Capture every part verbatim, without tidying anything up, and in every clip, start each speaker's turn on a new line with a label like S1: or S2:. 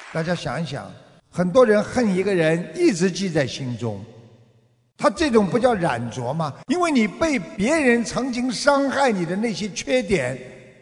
S1: 大家想一想，很多人恨一个人一直记在心中，他这种不叫染着吗？因为你被别人曾经伤害你的那些缺点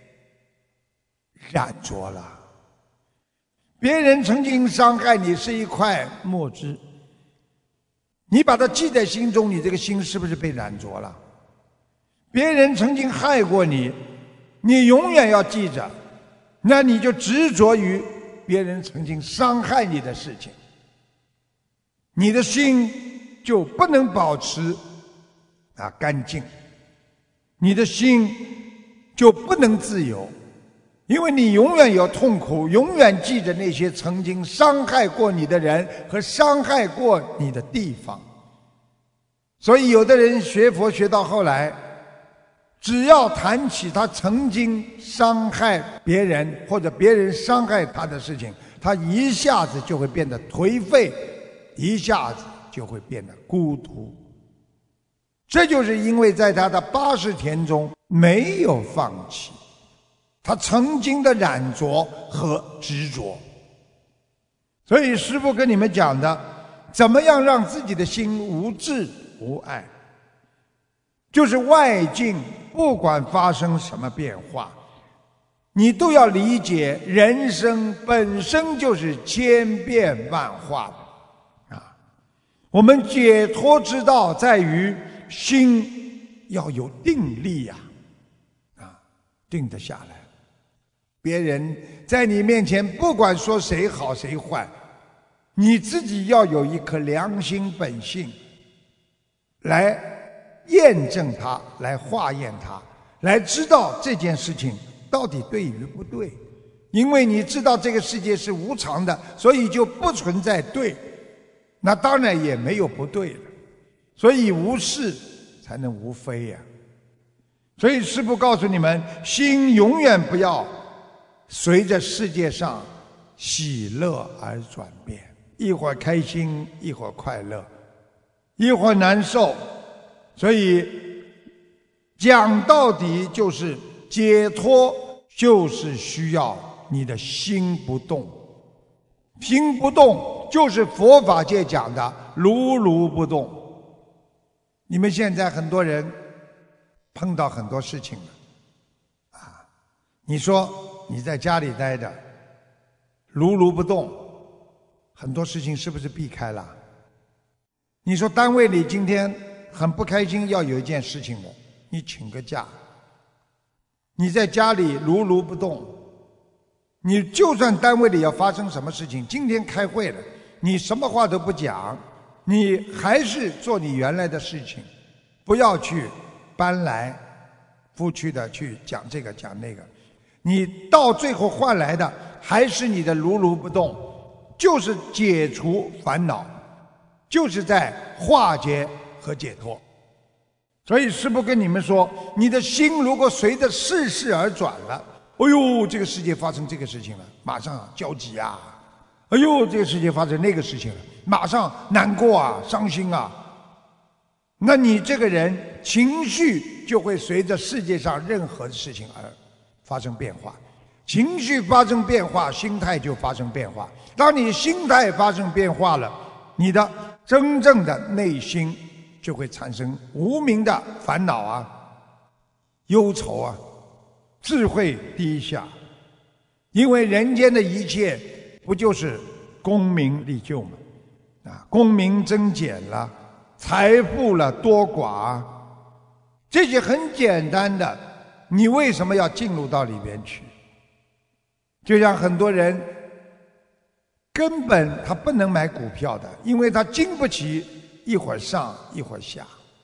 S1: 染着了。别人曾经伤害你是一块墨汁，你把它记在心中，你这个心是不是被染着了？别人曾经害过你，你永远要记着，那你就执着于别人曾经伤害你的事情，你的心就不能保持啊干净，你的心就不能自由，因为你永远有痛苦，永远记着那些曾经伤害过你的人和伤害过你的地方。所以有的人学佛学到后来，只要谈起他曾经伤害别人或者别人伤害他的事情，他一下子就会变得颓废，一下子就会变得孤独。这就是因为在他的八十田中没有放弃他曾经的染着和执着。所以师父跟你们讲的，怎么样让自己的心无智无爱，就是外境不管发生什么变化，你都要理解人生本身就是千变万化的啊。我们解脱之道在于心要有定力呀、啊，啊，定得下来。别人在你面前不管说谁好谁坏，你自己要有一颗良心本性来验证它，来化验它，来知道这件事情到底对与不对。因为你知道这个世界是无常的，所以就不存在对，那当然也没有不对了。所以无是才能无非呀、啊。所以师父告诉你们，心永远不要随着世界上喜乐而转变，一会儿开心，一会儿快乐，一会儿难受。所以讲到底就是解脱，就是需要你的心不动。心不动就是佛法界讲的如如不动。你们现在很多人碰到很多事情了啊，你说你在家里待着如如不动，很多事情是不是避开了？你说单位里今天很不开心，要有一件事情了，你请个假。你在家里如如不动，你就算单位里要发生什么事情，今天开会了，你什么话都不讲，你还是做你原来的事情，不要去搬来覆去的去讲这个讲那个，你到最后换来的还是你的如如不动，就是解除烦恼，就是在化解和解脱。所以师父跟你们说，你的心如果随着世事而转了，哎呦，这个世界发生这个事情了，马上焦急啊，哎呦，这个世界发生那个事情了，马上难过啊，伤心啊，那你这个人情绪就会随着世界上任何的事情而发生变化。情绪发生变化，心态就发生变化。当你心态发生变化了，你的真正的内心就会产生无名的烦恼啊、忧愁啊，智慧低下。因为人间的一切不就是功名利就吗？啊，功名增减了，财富了多寡，这些很简单的，你为什么要进入到里边去？就像很多人根本他不能买股票的，因为他经不起一会儿上一会儿下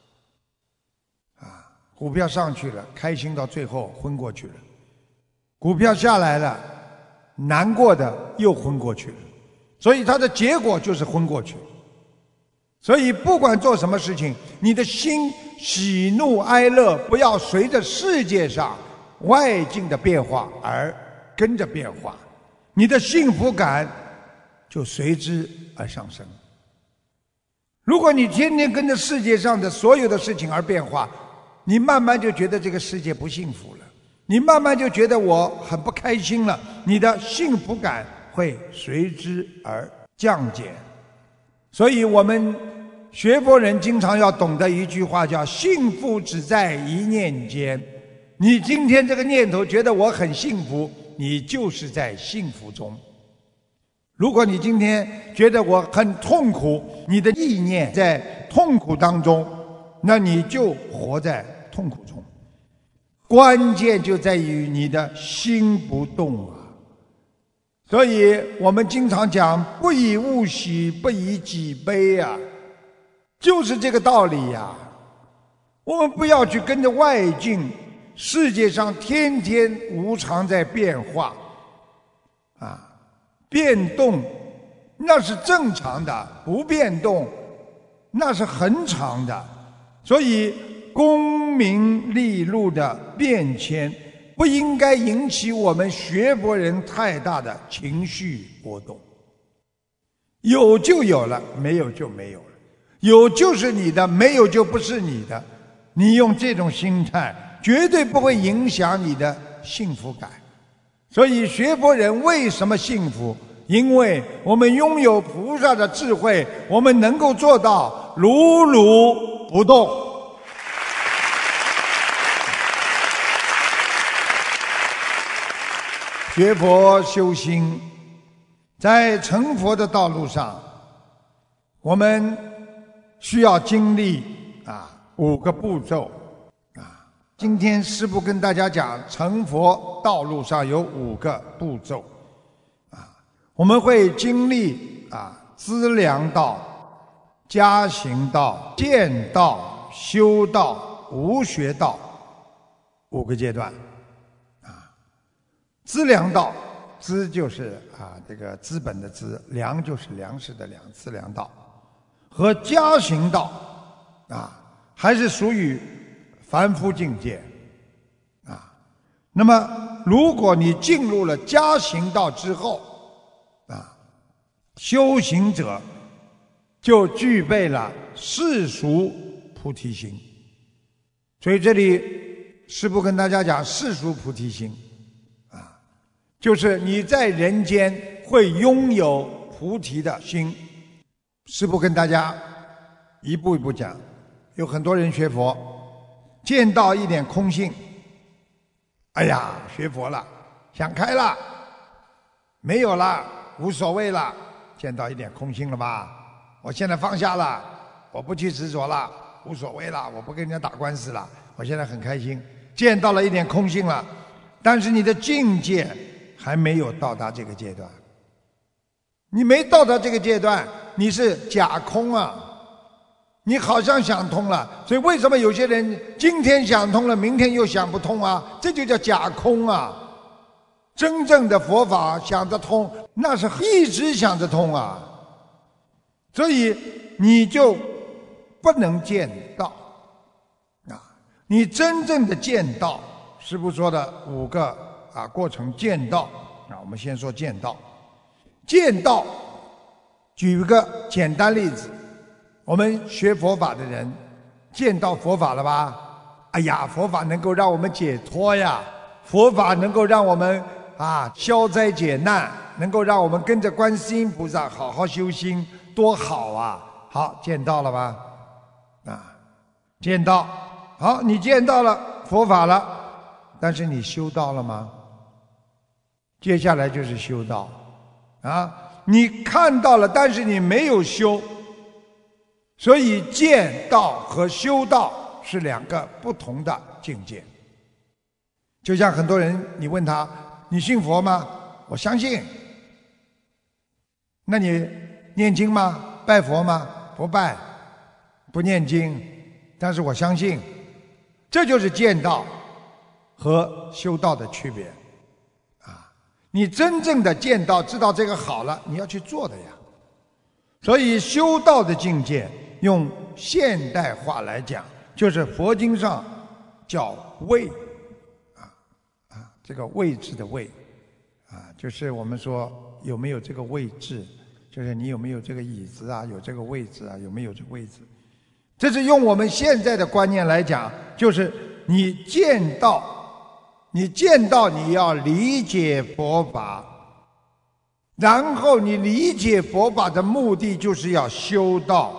S1: 啊，股票上去了开心到最后昏过去了，股票下来了难过的又昏过去了，所以他的结果就是昏过去。所以不管做什么事情，你的心喜怒哀乐不要随着世界上外境的变化而跟着变化，你的幸福感就随之而上升。如果你天天跟着世界上的所有的事情而变化，你慢慢就觉得这个世界不幸福了，你慢慢就觉得我很不开心了，你的幸福感会随之而降减。所以我们学佛人经常要懂得一句话，叫幸福只在一念间。你今天这个念头觉得我很幸福，你就是在幸福中。如果你今天觉得我很痛苦，你的意念在痛苦当中，那你就活在痛苦中。关键就在于你的心不动啊。所以我们经常讲不以物喜，不以己悲啊，就是这个道理呀。我们不要去跟着外境，世界上天天无常在变化啊，变动那是正常的，不变动那是恒常的。所以功名利禄的变迁不应该引起我们学佛人太大的情绪波动。有就有了，没有就没有了，有就是你的，没有就不是你的。你用这种心态绝对不会影响你的幸福感。所以学佛人为什么幸福？因为我们拥有菩萨的智慧，我们能够做到如如不动。学佛修心，在成佛的道路上，我们需要经历啊五个步骤啊。今天师父跟大家讲，成佛道路上有五个步骤啊，我们会经历啊资粮道、加行道、见道、修道、无学道五个阶段。资粮道，资就是啊这个资本的资，粮就是粮食的粮，资粮道。和加行道啊，还是属于凡夫境界啊。那么如果你进入了加行道之后啊，修行者就具备了世俗菩提心。所以这里师父跟大家讲世俗菩提心，就是你在人间会拥有菩提的心。师父跟大家一步一步讲。有很多人学佛见到一点空性，哎呀学佛了，想开了，没有了，无所谓了，见到一点空性了吧，我现在放下了，我不去执着了，无所谓了，我不跟人家打官司了，我现在很开心，见到了一点空性了。但是你的境界还没有到达这个阶段，你没到达这个阶段，你是假空啊，你好像想通了。所以为什么有些人今天想通了，明天又想不通啊？这就叫假空啊。真正的佛法想得通，那是一直想得通啊。所以你就不能见道啊！你真正的见道，师父说的五个啊，过程见道啊，我们先说见道。见道，举一个简单例子，我们学佛法的人见到佛法了吧？哎呀，佛法能够让我们解脱呀，佛法能够让我们啊消灾解难，能够让我们跟着观世音菩萨好好修心，多好啊！好，见到了吧？啊，见到，好，你见到了佛法了，但是你修道了吗？接下来就是修道啊！你看到了，但是你没有修，所以见道和修道是两个不同的境界。就像很多人，你问他，你信佛吗？我相信。那你念经吗？拜佛吗？不拜，不念经，但是我相信。这就是见道和修道的区别啊！你真正的见道，知道这个好了，你要去做的呀。所以修道的境界，用现代话来讲，就是佛经上叫位啊啊，这个位置的位啊，就是我们说有没有这个位置，就是你有没有这个椅子啊，有这个位置啊，有没有这个位置。这是用我们现在的观念来讲，就是你见道，你见道你要理解佛法， 然后你理解佛法的目的就是要修道。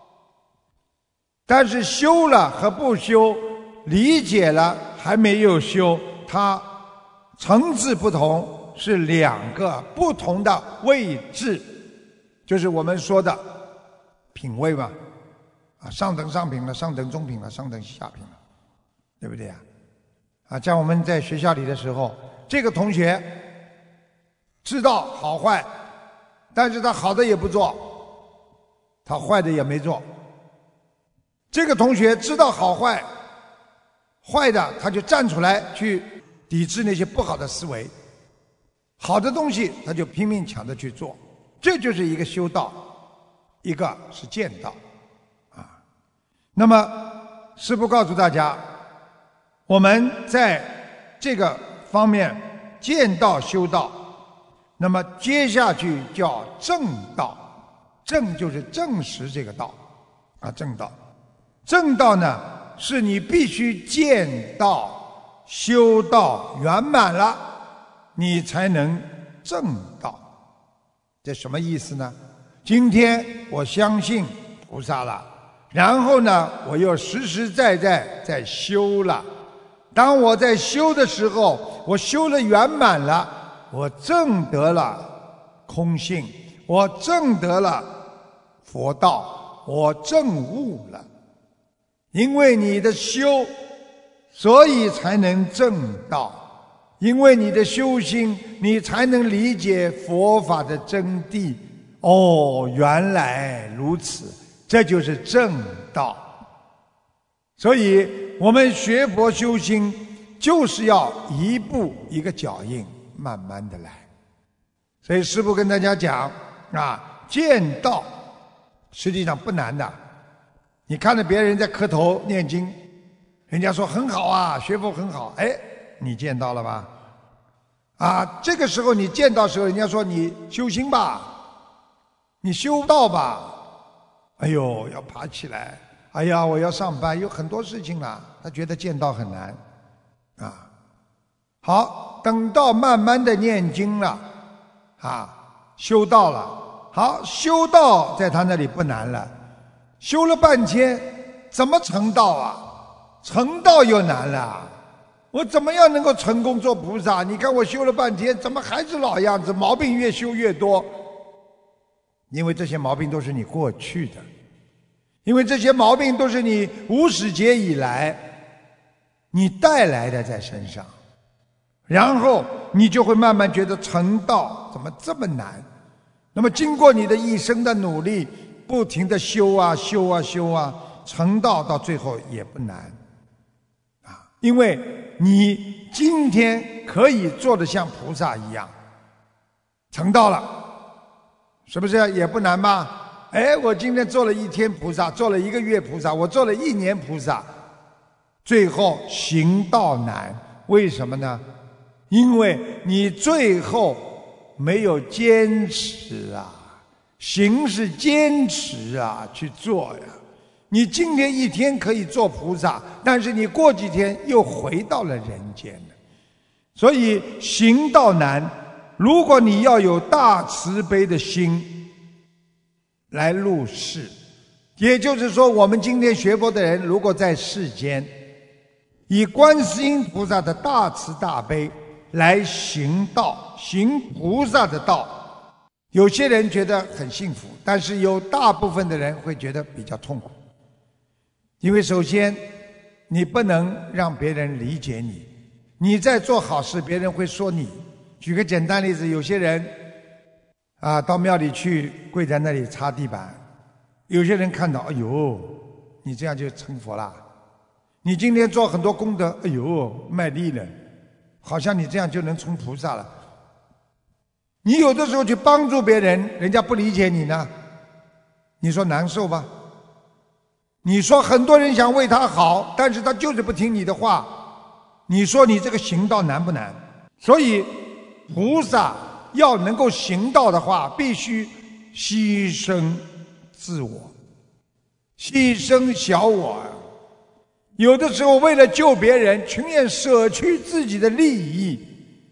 S1: 但是修了和不修，理解了还没有修，它层次不同，是两个不同的位置，就是我们说的品位嘛，啊，上等上品了，上等中品了，上等下品了，对不对呀？啊，像我们在学校里的时候，这个同学知道好坏，但是他好的也不做，他坏的也没做。这个同学知道好坏，坏的他就站出来去抵制那些不好的思维，好的东西他就拼命抢着去做，这就是一个修道，一个是见道啊。那么师父告诉大家，我们在这个方面见道修道，那么接下去叫正道，正就是证实这个道啊，正道。正道呢，是你必须见道、修道圆满了，你才能正道。这什么意思呢？今天我相信菩萨了，然后呢，我又实实在在在修了。当我在修的时候，我修了圆满了，我证得了空性，我证得了佛道，我证悟了。因为你的修，所以才能正道。因为你的修心，你才能理解佛法的真谛。哦，原来如此，这就是正道。所以我们学佛修心，就是要一步一个脚印，慢慢的来。所以师父跟大家讲啊，见道实际上不难的。你看着别人在磕头念经，人家说很好啊，学佛很好，哎，你见到了吧？啊，这个时候你见到时候，人家说你修心吧，你修道吧，哎呦，要爬起来，哎呀，我要上班，有很多事情了，他觉得见道很难，啊，好，等到慢慢的念经了，啊，修道了，好，修道在他那里不难了。修了半天，怎么成道啊？成道又难了。我怎么样能够成功做菩萨？你看我修了半天，怎么还是老样子？毛病越修越多。因为这些毛病都是你过去的，因为这些毛病都是你无始劫以来你带来的在身上，然后你就会慢慢觉得成道怎么这么难？那么经过你的一生的努力，不停地修啊修啊修啊，成道到最后也不难啊！因为你今天可以做得像菩萨一样，成道了，是不是也不难吧？哎，我今天做了一天菩萨，做了一个月菩萨，我做了一年菩萨，最后行道难，为什么呢？因为你最后没有坚持啊。行是坚持啊，去做呀。你今天一天可以做菩萨，但是你过几天又回到了人间了。所以行道难，如果你要有大慈悲的心来入世，也就是说，我们今天学佛的人，如果在世间以观世音菩萨的大慈大悲来行道，行菩萨的道，有些人觉得很幸福，但是有大部分的人会觉得比较痛苦。因为首先你不能让别人理解你，你在做好事，别人会说你。举个简单例子，有些人啊到庙里去跪在那里擦地板，有些人看到，哎呦，你这样就成佛了。你今天做很多功德，哎呦，卖力了，好像你这样就能成菩萨了。你有的时候去帮助别人，人家不理解你呢，你说难受吧？你说很多人想为他好，但是他就是不听你的话，你说你这个行道难不难？所以菩萨要能够行道的话，必须牺牲自我，牺牲小我。有的时候为了救别人，情愿舍去自己的利益，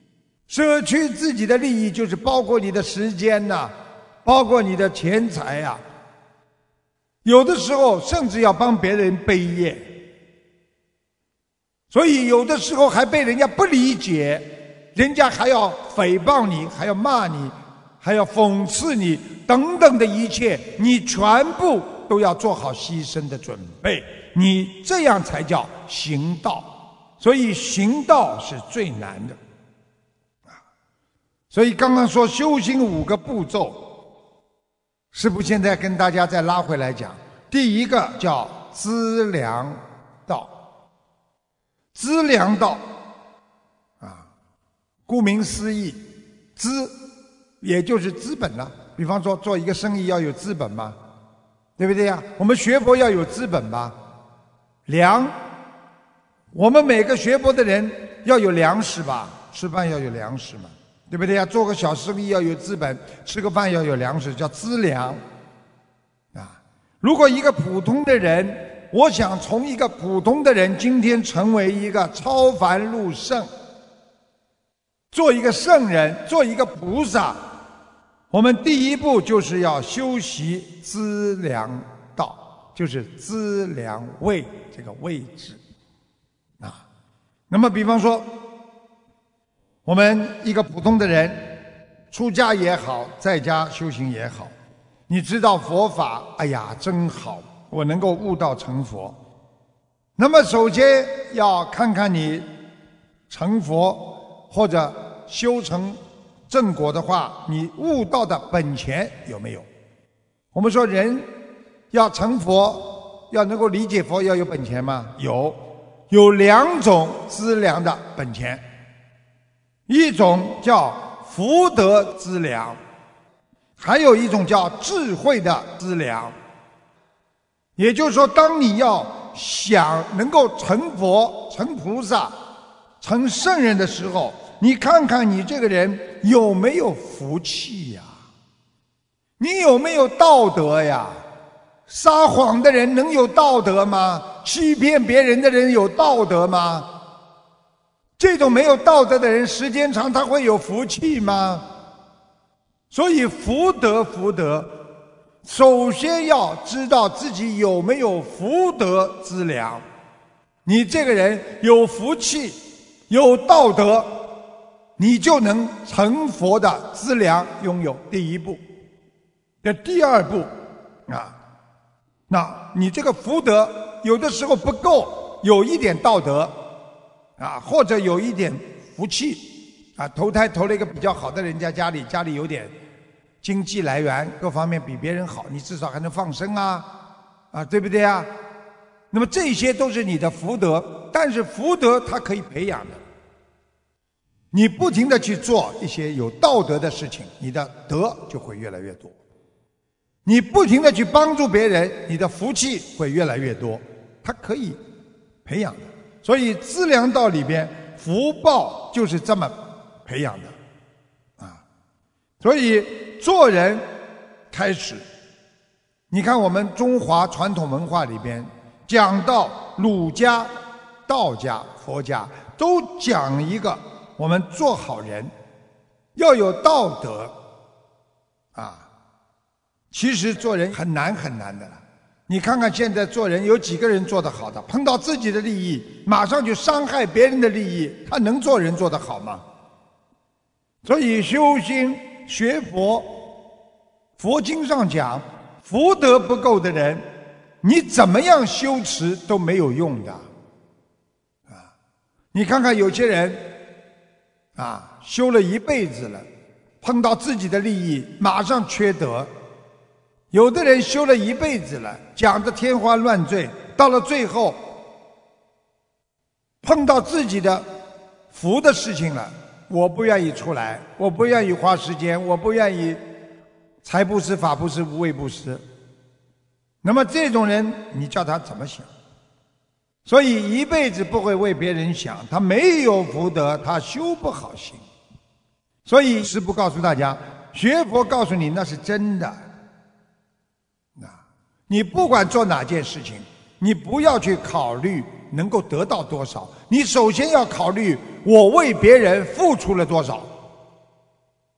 S1: 舍去自己的利益，就是包括你的时间呐、啊，包括你的钱财呀、啊，有的时候甚至要帮别人背业，所以有的时候还被人家不理解，人家还要诽谤你，还要骂你，还要讽刺你等等的一切，你全部都要做好牺牲的准备，你这样才叫行道。所以行道是最难的。所以刚刚说修行五个步骤，师父现在跟大家再拉回来讲。第一个叫资粮道，资粮道啊，顾名思义，资也就是资本了。比方说做一个生意要有资本嘛，对不对呀？我们学佛要有资本吧。粮，我们每个学佛的人要有粮食吧，吃饭要有粮食嘛。对不对呀？做个小生意要有资本，吃个饭要有粮食，叫资粮啊。如果一个普通的人，我想从一个普通的人今天成为一个超凡入圣，做一个圣人，做一个菩萨，我们第一步就是要修习资粮道，就是资粮位这个位置啊。那么比方说我们一个普通的人，出家也好，在家修行也好，你知道佛法，哎呀，真好，我能够悟道成佛。那么首先要看看你成佛或者修成正果的话，你悟道的本钱有没有？我们说人要成佛，要能够理解佛，要有本钱吗？有，有两种资粮的本钱。一种叫福德资粮，还有一种叫智慧的资粮。也就是说，当你要想能够成佛、成菩萨、成圣人的时候，你看看你这个人有没有福气呀？你有没有道德呀？撒谎的人能有道德吗？欺骗别人的人有道德吗？这种没有道德的人，时间长他会有福气吗？所以福德福德，首先要知道自己有没有福德资粮。你这个人有福气，有道德，你就能成佛的资粮拥有。第一步。这第二步啊，那你这个福德有的时候不够，有一点道德啊，或者有一点福气啊，投胎投了一个比较好的人家家里，家里有点经济来源，各方面比别人好，你至少还能放生啊，啊，对不对啊？那么这些都是你的福德，但是福德它可以培养的。你不停地去做一些有道德的事情，你的德就会越来越多。你不停地去帮助别人，你的福气会越来越多，它可以培养的。所以资粮道里边，福报就是这么培养的啊。所以做人开始，你看我们中华传统文化里边讲到儒家、道家、佛家都讲一个，我们做好人要有道德啊。其实做人很难很难的了。你看看现在做人有几个人做得好的？碰到自己的利益，马上就伤害别人的利益，他能做人做得好吗？所以修心学佛，佛经上讲，福德不够的人，你怎么样修持都没有用的啊！你看看有些人啊，修了一辈子了，碰到自己的利益，马上缺德。有的人修了一辈子了，讲得天花乱坠，到了最后碰到自己的福的事情了，我不愿意出来，我不愿意花时间，我不愿意财布施、法布施、无畏布施。那么这种人你叫他怎么想？所以一辈子不会为别人想，他没有福德，他修不好行。所以师父告诉大家，学佛告诉你那是真的。你不管做哪件事情，你不要去考虑能够得到多少，你首先要考虑我为别人付出了多少。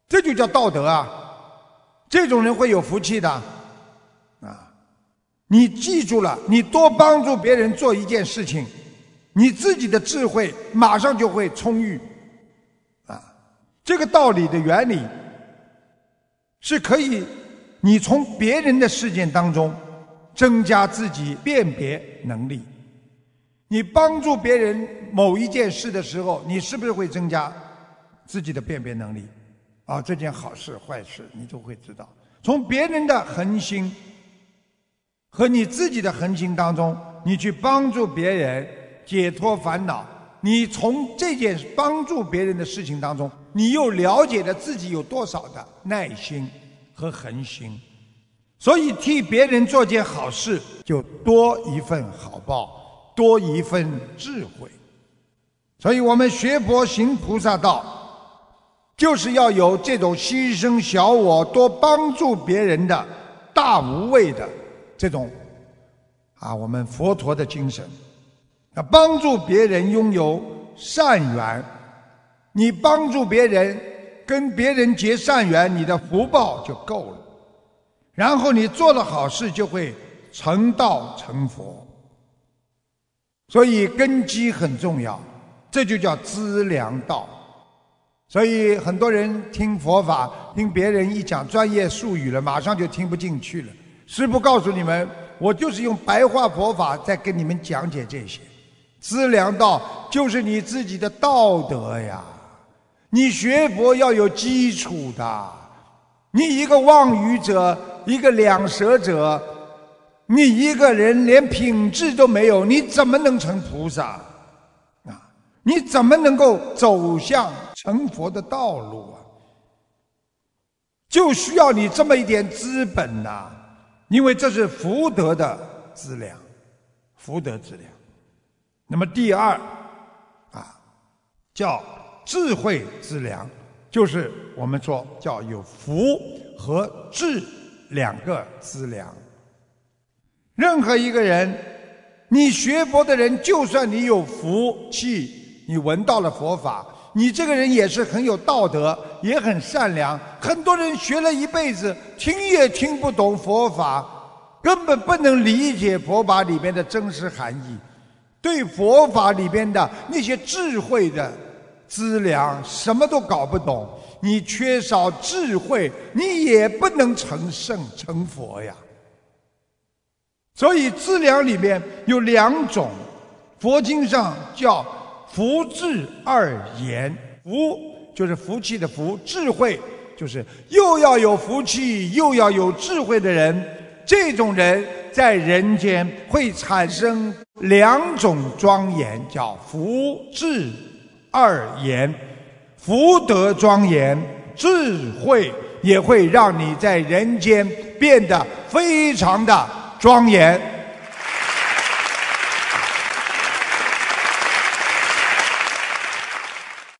S1: 这就叫道德啊！这种人会有福气的啊！你记住了，你多帮助别人做一件事情，你自己的智慧马上就会充裕啊！这个道理的原理是可以，你从别人的事件当中增加自己辨别能力。你帮助别人某一件事的时候，你是不是会增加自己的辨别能力？啊，这件好事坏事你都会知道。从别人的恒心和你自己的恒心当中，你去帮助别人解脱烦恼，你从这件帮助别人的事情当中，你又了解了自己有多少的耐心和恒心，所以替别人做件好事，就多一份好报，多一份智慧。所以我们学佛行菩萨道，就是要有这种牺牲小我、多帮助别人的大无畏的这种啊，我们佛陀的精神。啊，帮助别人拥有善缘，你帮助别人，跟别人结善缘，你的福报就够了。然后你做了好事，就会成道成佛。所以根基很重要，这就叫资粮道。所以很多人听佛法，听别人一讲专业术语了，马上就听不进去了。师父告诉你们，我就是用白话佛法在跟你们讲解这些。资粮道就是你自己的道德呀，你学佛要有基础的。你一个妄语者，一个两舌者，你一个人连品质都没有，你怎么能成菩萨啊？你怎么能够走向成佛的道路啊？就需要你这么一点资本呐、啊，因为这是福德的资粮，福德资粮。那么第二啊，叫智慧资粮，就是我们说叫有福和智两个资粮。任何一个人，你学佛的人，就算你有福气，你闻到了佛法，你这个人也是很有道德，也很善良。很多人学了一辈子，听也听不懂佛法，根本不能理解佛法里面的真实含义，对佛法里边的那些智慧的资粮什么都搞不懂。你缺少智慧，你也不能成圣成佛呀。所以资粮里面有两种，佛经上叫福智二严。福就是福气的福，智慧就是又要有福气又要有智慧的人，这种人在人间会产生两种庄严，叫福智二严。福德庄严，智慧也会让你在人间变得非常的庄严。